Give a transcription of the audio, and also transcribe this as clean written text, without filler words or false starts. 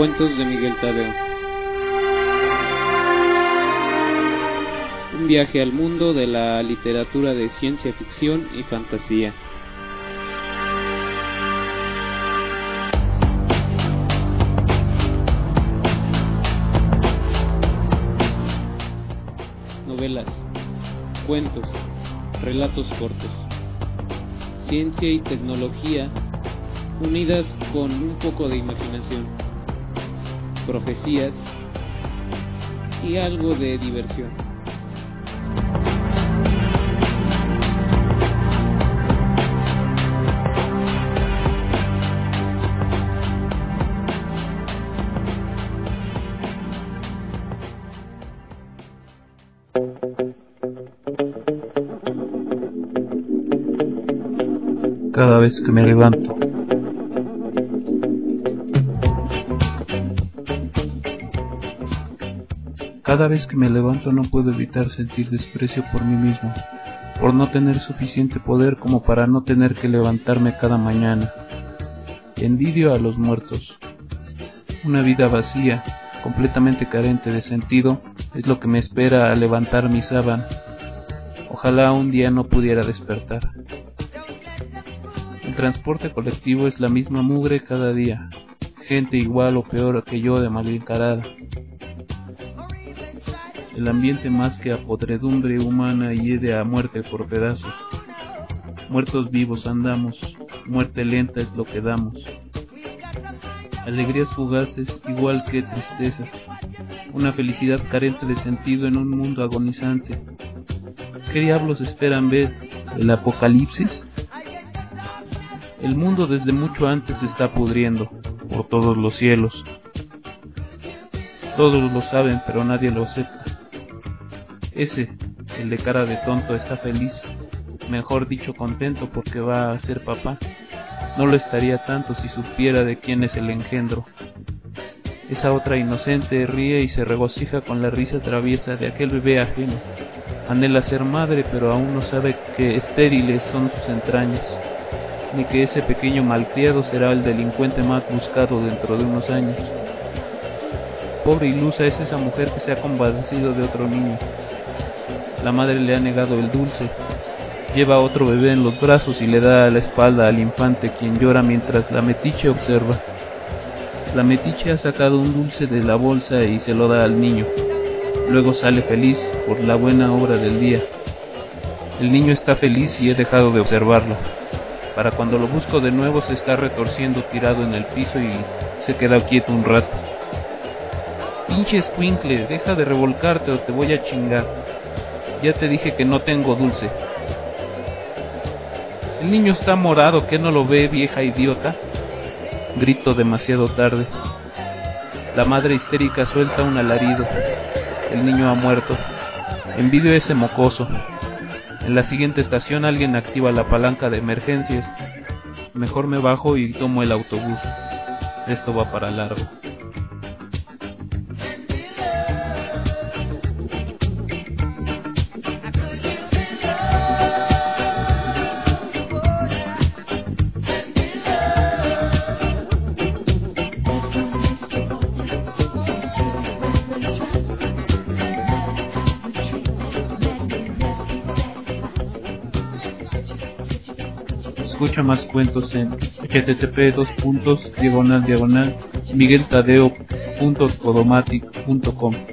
Cuentos de Miguel Tadeo. Un viaje al mundo de la literatura de ciencia ficción y fantasía. Novelas, cuentos, relatos cortos. Ciencia y tecnología unidas con un poco de imaginación. Profecías y algo de diversión. Cada vez que me levanto. Cada vez que me levanto no puedo evitar sentir desprecio por mí mismo, por no tener suficiente poder como para no tener que levantarme cada mañana. Envidio a los muertos. Una vida vacía, completamente carente de sentido, es lo que me espera al levantar mi sábana. Ojalá un día no pudiera despertar. El transporte colectivo es la misma mugre cada día, gente igual o peor que yo de mal encarada. El ambiente más que a podredumbre humana hiede a muerte por pedazos. Muertos vivos andamos, muerte lenta es lo que damos. Alegrías fugaces igual que tristezas, una felicidad carente de sentido en un mundo agonizante. ¿Qué diablos esperan ver? ¿El apocalipsis? El mundo desde mucho antes se está pudriendo, por todos los cielos. Todos lo saben, pero nadie lo acepta. Ese, el de cara de tonto, está feliz, mejor dicho contento porque va a ser papá. No lo estaría tanto si supiera de quién es el engendro. Esa otra inocente ríe y se regocija con la risa traviesa de aquel bebé ajeno. Anhela ser madre, pero aún no sabe que estériles son sus entrañas, ni que ese pequeño malcriado será el delincuente más buscado dentro de unos años. Pobre ilusa es esa mujer que se ha compadecido de otro niño. La madre le ha negado el dulce, lleva a otro bebé en los brazos y le da la espalda al infante, quien llora mientras la metiche observa. La metiche ha sacado un dulce de la bolsa y se lo da al niño. Luego sale feliz por la buena obra del día. El niño está feliz y he dejado de observarlo. Para cuando lo busco de nuevo se está retorciendo tirado en el piso y se queda quieto un rato. Pinche escuincle, deja de revolcarte o te voy a chingar. Ya te dije que no tengo dulce. El niño está morado, ¿qué no lo ve, vieja idiota? Grito demasiado tarde. La madre histérica suelta un alarido. El niño ha muerto. Envidio a ese mocoso. En la siguiente estación alguien activa la palanca de emergencias. Mejor me bajo y tomo el autobús. Esto va para largo. Escucha más cuentos en http://migueltadeo.podomatic.com.